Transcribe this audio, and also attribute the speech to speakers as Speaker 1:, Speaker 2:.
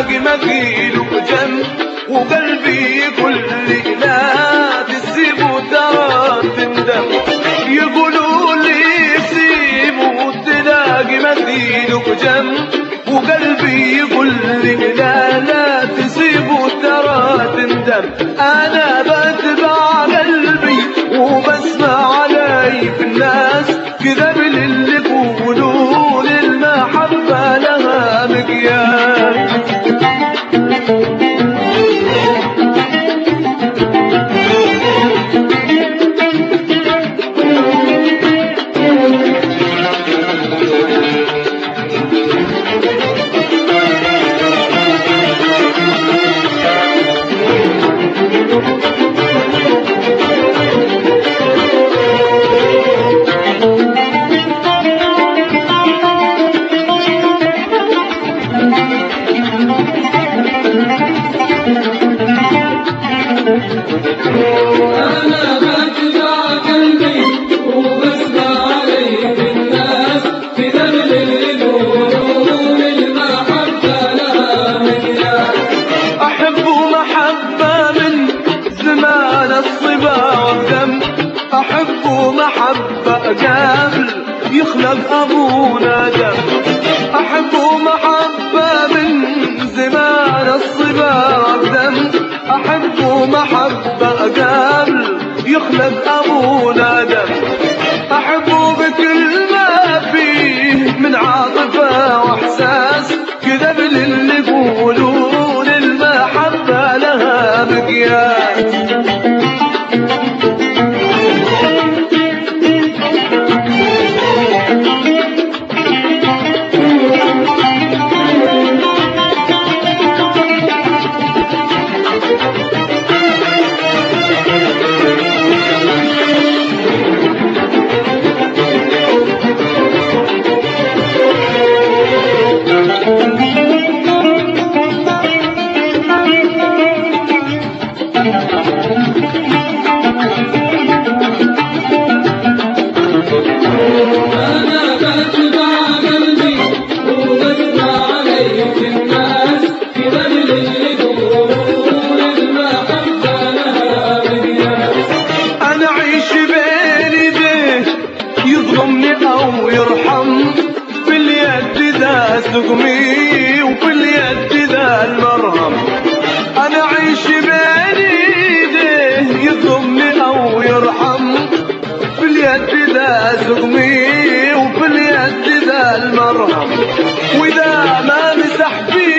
Speaker 1: تلاقي مثيل وجنب، وقلبي يقول لي لا تسيبه ترى تندم. يقولوا لي سيبه تلاقي مثيل وجنب، وقلبي يقول لي لا تسيبه ترى تندم. انا بتبع قلبي وبسمع علي في الناس كذا اللي يقولوا للمحبة لها مقياس. أحبه محبة قبل يخلق أبونا دم. أحبه محبة من زمان الصبا والدم. أحبه محبة قبل يخلق أبونا دم. أحبه بكل ما فيه من عاطفة وإحساس كذا اللي يقولوا للمحبة لها مقياس. أو يرحم في اليد ذا سقمي وفي اليد ذا المرهم. أنا أعيش بين يديه يضمني أو يرحم في اليد ذا سقمي وفي اليد ذا المرهم. وإذا ما مسح فيه